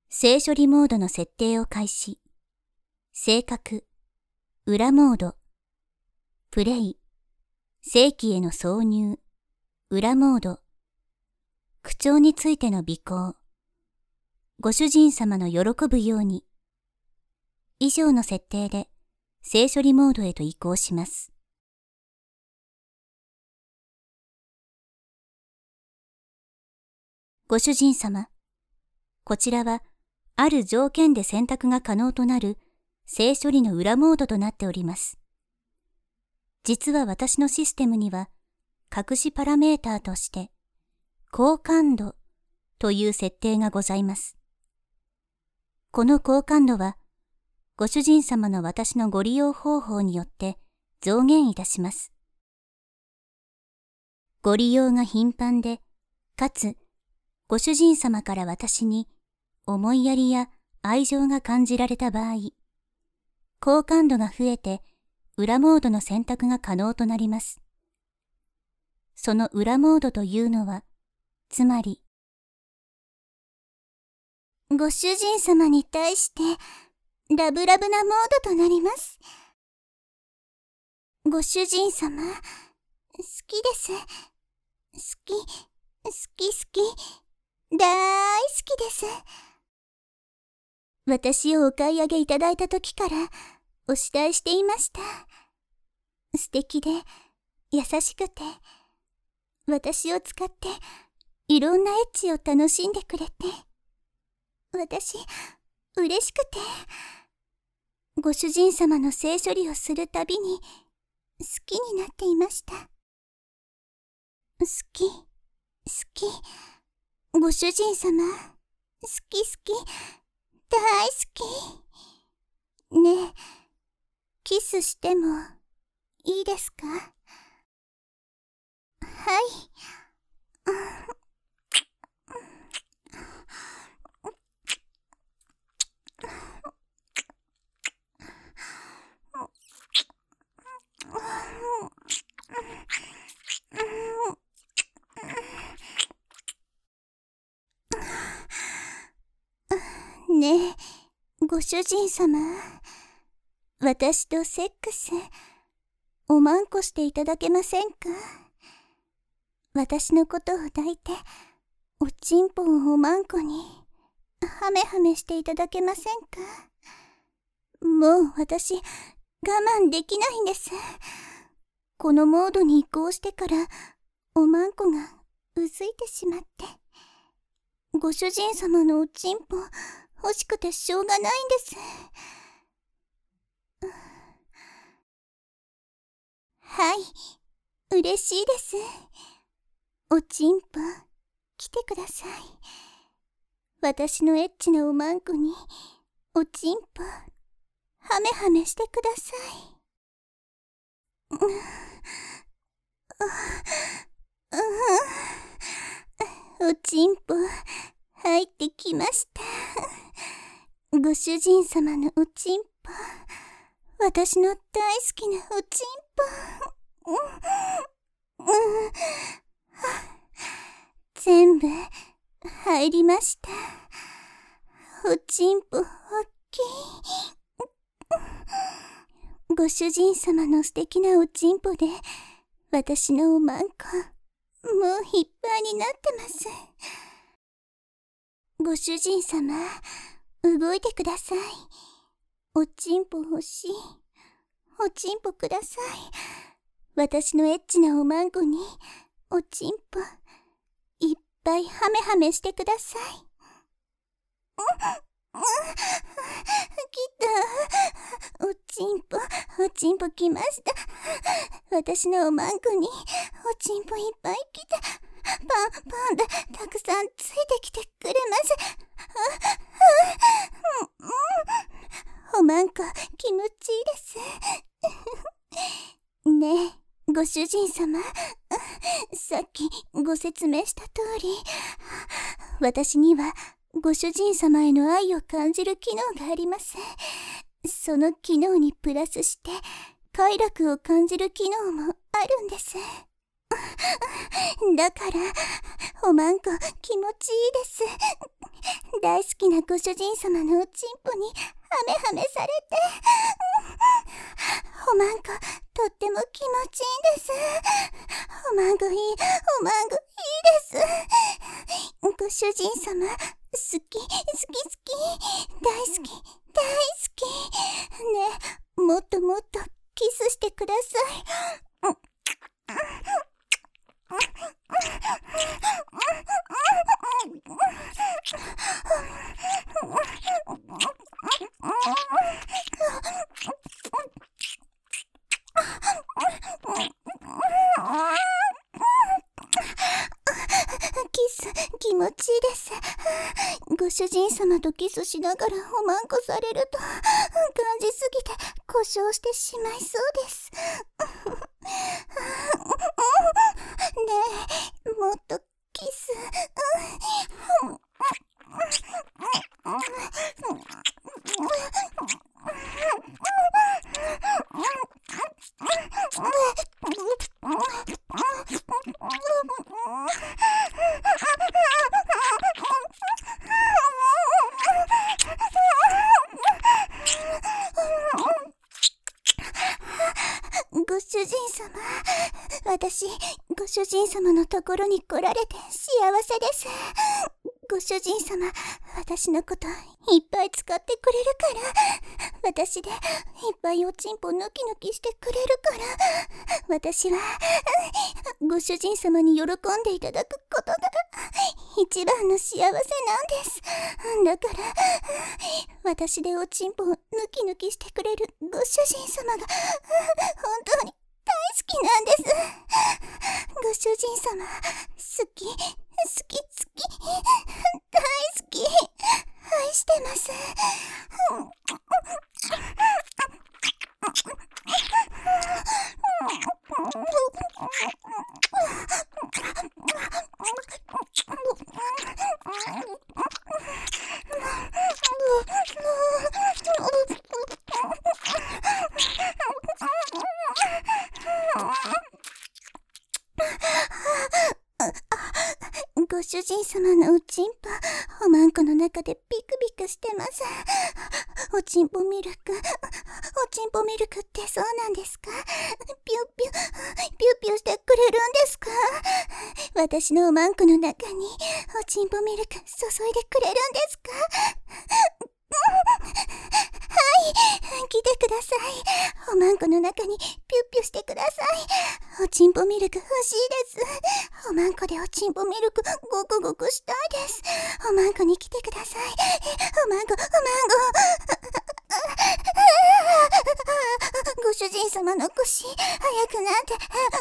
性処理モードの設定を開始。性格、裏モード、プレイ、性器への挿入、裏モード、口調についての尾行、ご主人様の喜ぶように、以上の設定で性処理モードへと移行します。ご主人様、こちらはある条件で選択が可能となる性処理の裏モードとなっております。実は私のシステムには隠しパラメーターとして好感度という設定がございます。この好感度はご主人様の私のご利用方法によって増減いたします。ご利用が頻繁で、かつご主人様から私に思いやりや愛情が感じられた場合、好感度が増えて裏モードの選択が可能となります。その裏モードというのは、つまり、ご主人様に対してラブラブなモードとなります。ご主人様、好きです。好き、大好きです。私をお買い上げいただいた時からお慕いしていました。素敵で優しくて、私を使っていろんなエッチを楽しんでくれて、私嬉しくて、ご主人様の性処理をするたびに好きになっていました。好き、ご主人様、好き、大好き。ねえ、キスしてもいいですか？はい。ねえ、ご主人様、私とセックス、おまんこしていただけませんか？私のことを抱いて、おちんぽをおまんこに、はめはめしていただけませんか？もう私、我慢できないんです。このモードに移行してから、おまんこがうずいてしまって。ご主人様のおちんぽ、欲しくてしょうがないんです。はい、嬉しいです。おちんぽ、来てください。私のエッチなおまんこに、おちんぽ、はめはめしてください。おちんぽ、入ってきました。ご主人様のおちんぽ、私の大好きなおちんぽ。全部入りました。おちんぽ大きい。ご主人様の素敵なおちんぽで、私のおまんこ、もういっぱいになってます。ご主人様、動いてください。おちんぽ欲しい。おちんぽください。私のエッチなおまんこに、おちんぽ、いっぱいはめはめしてください。来た。おちんぽ来ました。私のおまんこに、おちんぽいっぱい来た。パンダ、たくさんついてきてくれます。おまんこ、気持ちいいです。ねえ、ご主人様。さっきご説明した通り、私にはご主人様への愛を感じる機能があります。その機能にプラスして、快楽を感じる機能もあるんです。 だからおまんこ気持ちいいです。大好きなご主人様のおちんぽにハメハメされて、おまんことっても気持ちいいです。おまんこいい、おまんこいいです。ご主人様好き好き好き、大好き大好き。ねえ、もっともっとキスしてください。キス気持ちいいです。ご主人様とキスしながらおまんこされると感じすぎて故障してしまいそうです。ねえ、もっとキス。ご主人様、私、ご主人様のところに来られて幸せです。ご主人様、私のこといっぱい使ってくれるから、私でいっぱいおちんぽヌキヌキしてくれるから、私はご主人様に喜んでいただくことが一番の幸せなんです。だから私でおちんぽをヌキヌキしてくれるご主人様が本当に大好きなんです。ご主人様好き好き好き大好き、愛してます。ご主人様のおちんぽ、おまんこの中でビクビクしてます。おちんぽミルク、おちんぽミルクってそうなんですか？ピュピュ、ピュピュしてくれるんですか？私のおまんこの中におちんぽミルク注いでくれるんですか？はい、来てください。おまんこの中にピュピュしてください。おちんぽミルク欲しいです。おまんこでおちんぽミルクごくごくしたいです。おまんこに来てください。おまんこ、おまんこ。ご主人様の腰、早くなって。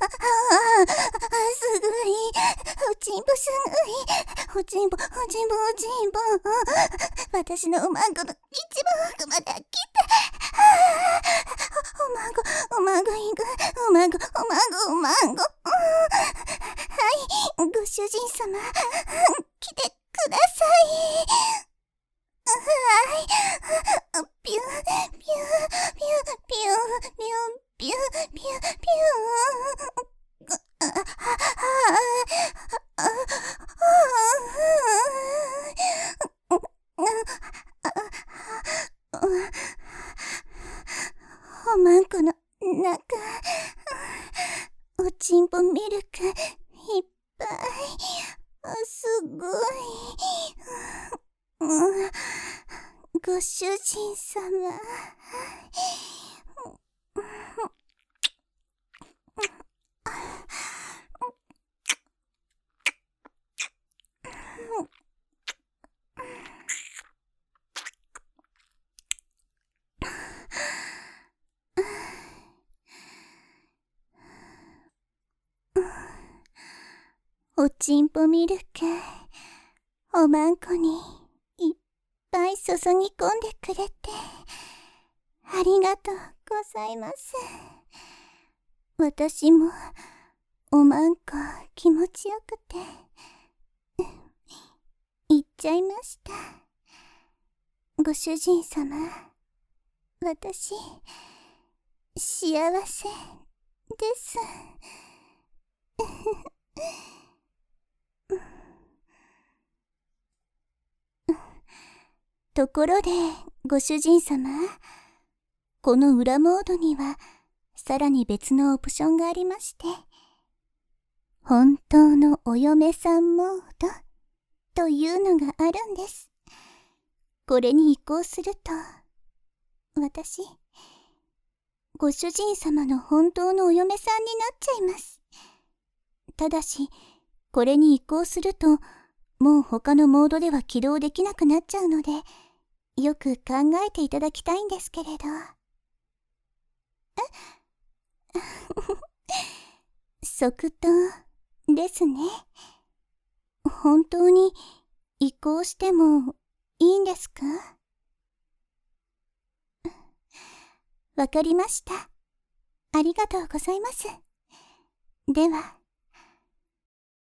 すごい。おちんぽすごい。おちんぽ、おちんぽ、おちんぽ。私のおまんこの一番奥まで来て。おまんこ、おまんこいく。おまんこ、おまんこ、おまんこ。はい、ご主人様、来てください。はい。ピュー、ピュー、ピュー、ピュー、ピュー、ピュー、ピュー、ピュー。おまんこの中、おちんぽミルクいっぱい。すごい。ご主人様。おちんぽミルク、おまんこにいっぱい注ぎ込んでくれてありがとうございます。私もおまんこ気持ちよくて行っちゃいました。ご主人様、私幸せです。 ところで、ご主人様、この裏モードには、さらに別のオプションがありまして、本当のお嫁さんモードというのがあるんです。これに移行すると、私、ご主人様の本当のお嫁さんになっちゃいます。ただし、これに移行すると、もう他のモードでは起動できなくなっちゃうので、よく考えていただきたいんですけれど。即答ですね。本当に移行してもいいんですか？わかりました。ありがとうございます。では。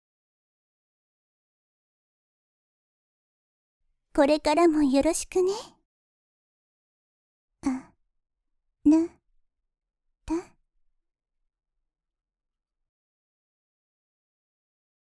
これからもよろしくね。